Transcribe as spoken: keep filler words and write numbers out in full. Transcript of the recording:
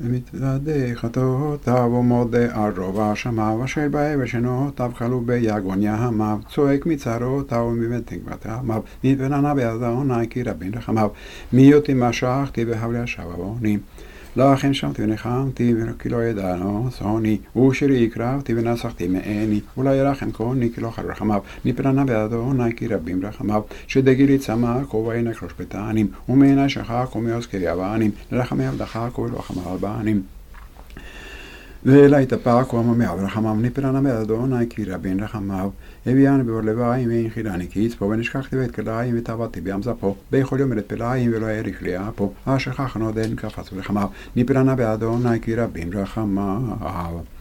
ומתוודה חטאותיו ומודה על רוב האשמיו, אשר באבל שנותיו חלו ביגון ימיו, צועק מצרותיו ומבית תקוותיו, מפננה באדוני כי רבים רחמיו, מי אותי משכתי בהבלי השב עווני. לכן שמתי ונחמתי כי לא ידענו שונאי, ושירי הקרבתי ונסחתי מעיני, אולי ירחם קוני כי לא חל רחמיו, מפננה באדוני כי רבים רחמיו, שדגילי צמק ובעיני ראש בתענים, ומעיני שחק ומאוזכרי אבנים, לרחמי עבדך ולא חמל בנים. ואלי תפק וממיה ורחמיו, נפלנה באדוני כי רבים רחמיו, הביאני בבור לביים והנחידני כי יצפו, ונשכחתי בית כליים וטבעתי בים זפו, בכל יום את פליים ולא האריך לי אפו, אשר כך נודן קפץ ורחמיו, נפלנה באדוני כי רבים רחמיו.